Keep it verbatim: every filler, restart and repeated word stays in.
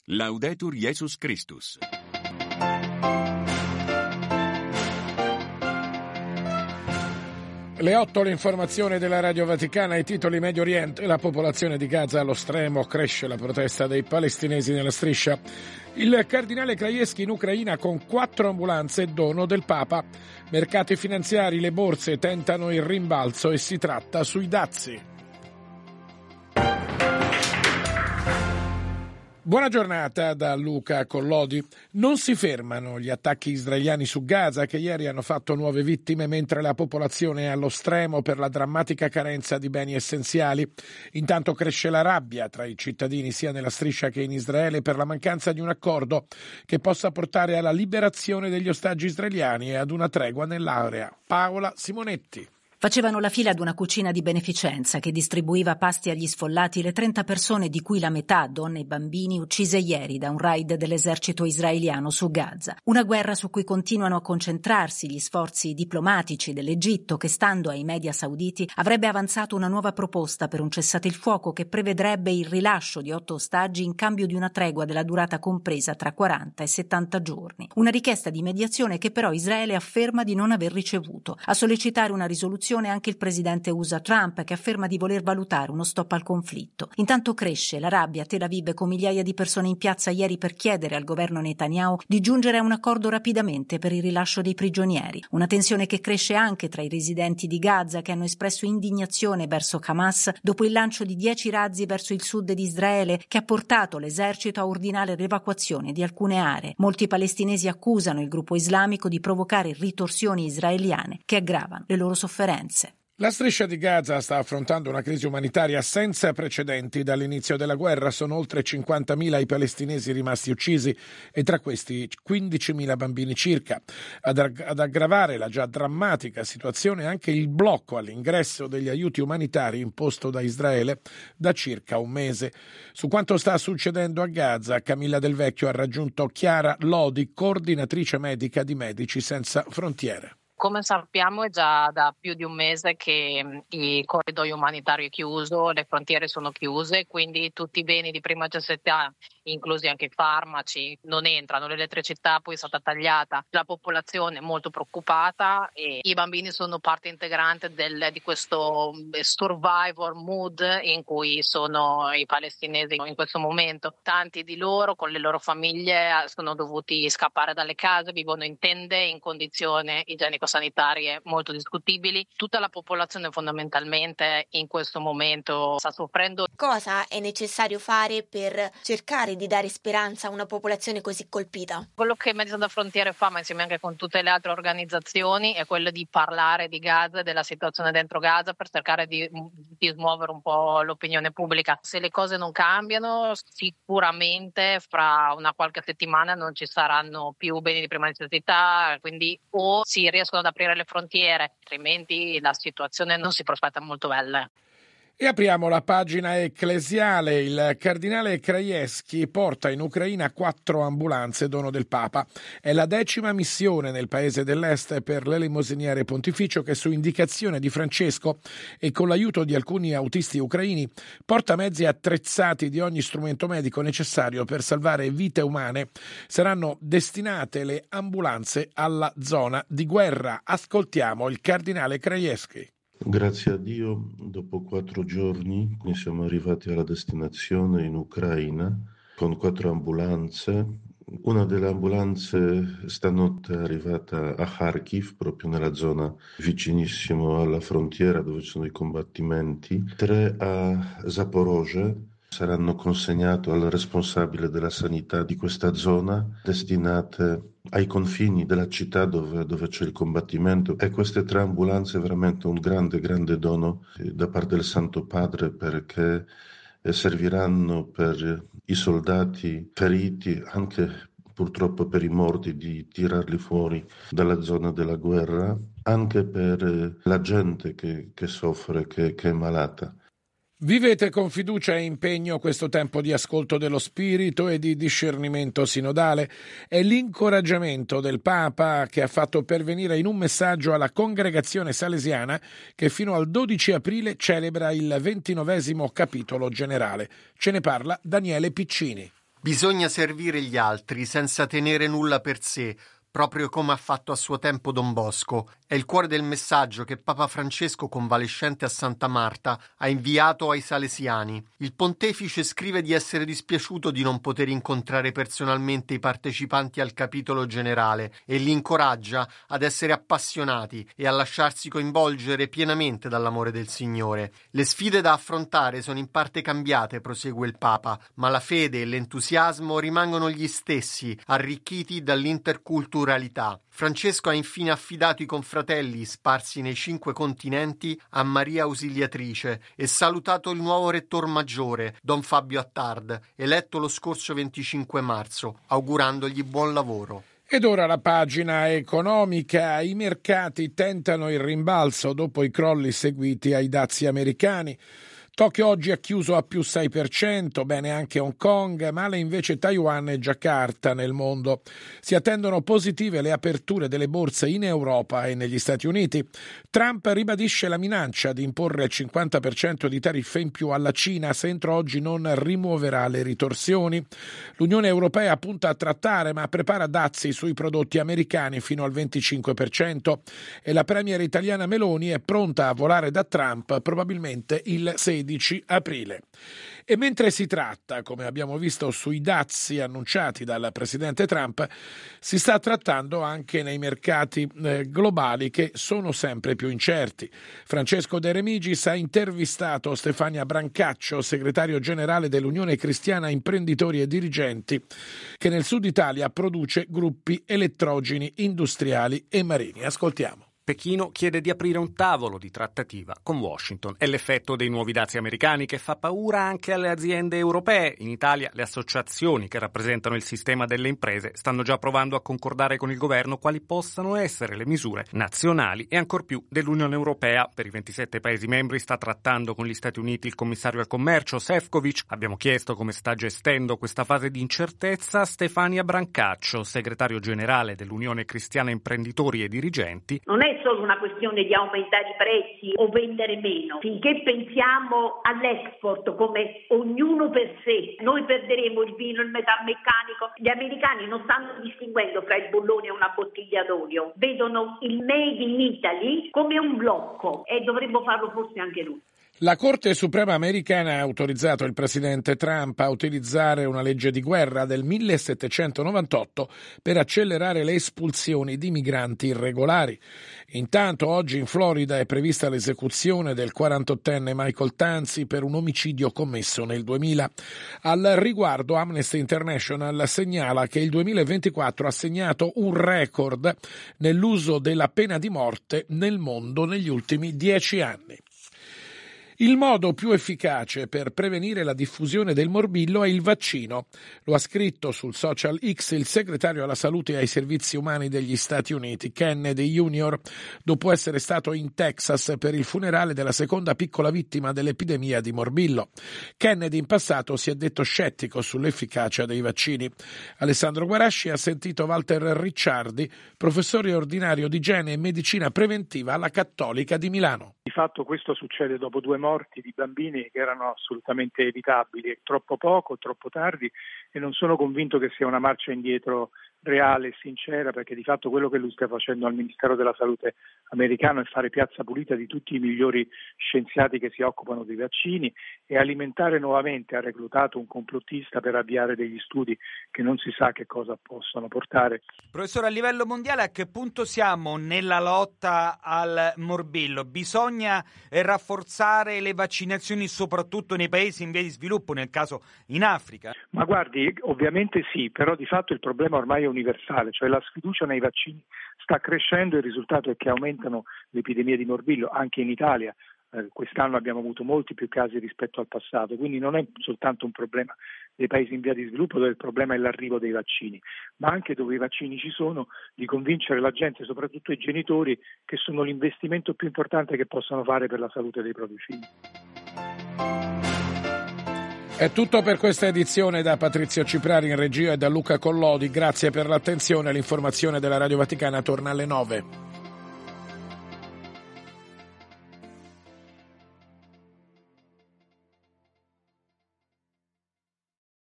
Laudetur Jesus Christus. Le otto, l'informazione della Radio Vaticana, i titoli. Medio Oriente, la popolazione di Gaza allo stremo, cresce la protesta dei palestinesi nella striscia. Il cardinale Krajewski in Ucraina con quattro ambulanze, dono del Papa. Mercati finanziari, le borse tentano il rimbalzo e si tratta sui dazi. Buona giornata da Luca Collodi. Non si fermano gli attacchi israeliani su Gaza, che ieri hanno fatto nuove vittime, mentre la popolazione è allo stremo per la drammatica carenza di beni essenziali. Intanto cresce la rabbia tra i cittadini sia nella striscia che in Israele per la mancanza di un accordo che possa portare alla liberazione degli ostaggi israeliani e ad una tregua nell'area. Paola Simonetti. Facevano la fila ad una cucina di beneficenza che distribuiva pasti agli sfollati le trenta persone, di cui la metà donne e bambini, uccise ieri da un raid dell'esercito israeliano su Gaza. Una guerra su cui continuano a concentrarsi gli sforzi diplomatici dell'Egitto, che, stando ai media sauditi, avrebbe avanzato una nuova proposta per un cessate il fuoco che prevedrebbe il rilascio di otto ostaggi in cambio di una tregua della durata compresa tra quaranta e settanta giorni. Una richiesta di mediazione che però Israele afferma di non aver ricevuto. A sollecitare una risoluzione anche il presidente U S A Trump, che afferma di voler valutare uno stop al conflitto. Intanto cresce la rabbia a Tel Aviv, con migliaia di persone in piazza ieri per chiedere al governo Netanyahu di giungere a un accordo rapidamente per il rilascio dei prigionieri. Una tensione che cresce anche tra i residenti di Gaza, che hanno espresso indignazione verso Hamas dopo il lancio di dieci razzi verso il sud di Israele, che ha portato l'esercito a ordinare l'evacuazione di alcune aree. Molti palestinesi accusano il gruppo islamico di provocare ritorsioni israeliane che aggravano le loro sofferenze. La striscia di Gaza sta affrontando una crisi umanitaria senza precedenti dall'inizio della guerra. Sono oltre cinquantamila i palestinesi rimasti uccisi e tra questi quindicimila bambini circa. Ad, ag- ad aggravare la già drammatica situazione anche il blocco all'ingresso degli aiuti umanitari imposto da Israele da circa un mese. Su quanto sta succedendo a Gaza, Camilla Del Vecchio ha raggiunto Chiara Lodi, coordinatrice medica di Medici Senza Frontiere. Come sappiamo è già da più di un mese che il corridoio umanitario è chiuso, le frontiere sono chiuse, quindi tutti i beni di prima necessità, inclusi anche i farmaci, non entrano, l'elettricità poi è stata tagliata, la popolazione è molto preoccupata e i bambini sono parte integrante del, di questo survivor mood in cui sono i palestinesi in questo momento. Tanti di loro con le loro famiglie sono dovuti scappare dalle case, vivono in tende in condizioni igienico-sanitarie molto discutibili. Tutta la popolazione fondamentalmente in questo momento sta soffrendo. Cosa è necessario fare per cercare di dare speranza a una popolazione così colpita? Quello che Medici Senza Frontiere fa, ma insieme anche con tutte le altre organizzazioni, è quello di parlare di Gaza e della situazione dentro Gaza per cercare di, di smuovere un po' l'opinione pubblica. Se le cose non cambiano, sicuramente fra una qualche settimana non ci saranno più beni di prima necessità, quindi o si riescono ad aprire le frontiere, altrimenti la situazione non si prospetta molto bella. E apriamo la pagina ecclesiale. Il cardinale Krajewski porta in Ucraina quattro ambulanze, dono del Papa. È la decima missione nel paese dell'Est per l'elemosiniere pontificio che, su indicazione di Francesco e con l'aiuto di alcuni autisti ucraini, porta mezzi attrezzati di ogni strumento medico necessario per salvare vite umane. Saranno destinate le ambulanze alla zona di guerra. Ascoltiamo il cardinale Krajewski. Grazie a Dio, dopo quattro giorni ne siamo arrivati alla destinazione in Ucraina con quattro ambulanze. Una delle ambulanze stanotte è arrivata a Kharkiv, proprio nella zona vicinissimo alla frontiera dove ci sono i combattimenti. Tre a Zaporozhye saranno consegnate al responsabile della sanità di questa zona, destinate ai confini della città dove, dove c'è il combattimento. E queste tre ambulanze è veramente un grande, grande dono da parte del Santo Padre, perché serviranno per i soldati feriti, anche purtroppo per i morti, di tirarli fuori dalla zona della guerra, anche per la gente che, che soffre, che, che è malata. Vivete con fiducia e impegno questo tempo di ascolto dello Spirito e di discernimento sinodale. È l'incoraggiamento del Papa che ha fatto pervenire in un messaggio alla congregazione salesiana che fino al dodici aprile celebra il ventinovesimo capitolo generale. Ce ne parla Daniele Piccini. Bisogna servire gli altri senza tenere nulla per sé, proprio come ha fatto a suo tempo Don Bosco. È il cuore del messaggio che Papa Francesco, convalescente a Santa Marta, ha inviato ai salesiani. Il pontefice scrive di essere dispiaciuto di non poter incontrare personalmente i partecipanti al capitolo generale e li incoraggia ad essere appassionati e a lasciarsi coinvolgere pienamente dall'amore del Signore. Le sfide da affrontare sono in parte cambiate, prosegue il Papa, ma la fede e l'entusiasmo rimangono gli stessi, arricchiti dall'interculturalità. Francesco ha infine affidato i confratelli sparsi nei cinque continenti a Maria Ausiliatrice e salutato il nuovo rettor maggiore, Don Fabio Attard, eletto lo scorso venticinque marzo, augurandogli buon lavoro. Ed ora la pagina economica. I mercati tentano il rimbalzo dopo i crolli seguiti ai dazi americani. Tokyo oggi ha chiuso a più sei per cento, bene anche Hong Kong, male invece Taiwan e Giacarta nel mondo. Si attendono positive le aperture delle borse in Europa e negli Stati Uniti. Trump ribadisce la minaccia di imporre il cinquanta per cento di tariffe in più alla Cina se entro oggi non rimuoverà le ritorsioni. L'Unione Europea punta a trattare ma prepara dazi sui prodotti americani fino al venticinque per cento e la premier italiana Meloni è pronta a volare da Trump probabilmente il sedici aprile. E mentre si tratta, come abbiamo visto sui dazi annunciati dal presidente Trump, si sta trattando anche nei mercati eh, globali che sono sempre più incerti. Francesco De Remigis ha intervistato Stefania Brancaccio, segretario generale dell'Unione Cristiana Imprenditori e Dirigenti, che nel sud Italia produce gruppi elettrogeni industriali e marini. Ascoltiamo. Pechino chiede di aprire un tavolo di trattativa con Washington. È l'effetto dei nuovi dazi americani che fa paura anche alle aziende europee. In Italia le associazioni che rappresentano il sistema delle imprese stanno già provando a concordare con il governo quali possano essere le misure nazionali e ancor più dell'Unione Europea. Per i ventisette Paesi membri sta trattando con gli Stati Uniti il commissario al commercio Šefčovič. Abbiamo chiesto come sta gestendo questa fase di incertezza Stefania Brancaccio, segretario generale dell'Unione Cristiana Imprenditori e Dirigenti. Non è solo una questione di aumentare i prezzi o vendere meno. Finché pensiamo all'export come ognuno per sé, noi perderemo il vino, il metalmeccanico. Gli americani non stanno distinguendo fra il bollone e una bottiglia d'olio, vedono il made in Italy come un blocco e dovremmo farlo forse anche noi. La Corte Suprema americana ha autorizzato il presidente Trump a utilizzare una legge di guerra del millesettecentonovantotto per accelerare le espulsioni di migranti irregolari. Intanto oggi in Florida è prevista l'esecuzione del quarantottenne Michael Tanzi per un omicidio commesso nel duemila. Al riguardo Amnesty International segnala che il duemilaventiquattro ha segnato un record nell'uso della pena di morte nel mondo negli ultimi dieci anni. Il modo più efficace per prevenire la diffusione del morbillo è il vaccino. Lo ha scritto sul social X il segretario alla salute e ai servizi umani degli Stati Uniti, Kennedy junior, dopo essere stato in Texas per il funerale della seconda piccola vittima dell'epidemia di morbillo. Kennedy in passato si è detto scettico sull'efficacia dei vaccini. Alessandro Guarasci ha sentito Walter Ricciardi, professore ordinario di igiene e medicina preventiva alla Cattolica di Milano. Di fatto questo succede dopo due morti di bambini che erano assolutamente evitabili, troppo poco, troppo tardi, e non sono convinto che sia una marcia indietro reale e sincera, perché di fatto quello che lui sta facendo al Ministero della Salute americano è fare piazza pulita di tutti i migliori scienziati che si occupano dei vaccini e alimentare nuovamente, ha reclutato un complottista per avviare degli studi che non si sa che cosa possono portare. Professore, a livello mondiale a che punto siamo nella lotta al morbillo? Bisogna rafforzare le vaccinazioni soprattutto nei paesi in via di sviluppo, nel caso in Africa? Ma guardi, ovviamente sì, però di fatto il problema ormai è universale, cioè la sfiducia nei vaccini sta crescendo e il risultato è che aumentano le epidemie di morbillo anche in Italia. Eh, quest'anno abbiamo avuto molti più casi rispetto al passato, quindi non è soltanto un problema dei paesi in via di sviluppo dove il problema è l'arrivo dei vaccini, ma anche dove i vaccini ci sono, di convincere la gente, soprattutto i genitori, che sono l'investimento più importante che possono fare per la salute dei propri figli. È tutto per questa edizione. Da Patrizio Ciprari in regia e da Luca Collodi. Grazie per l'attenzione. L'informazione della Radio Vaticana torna alle nove.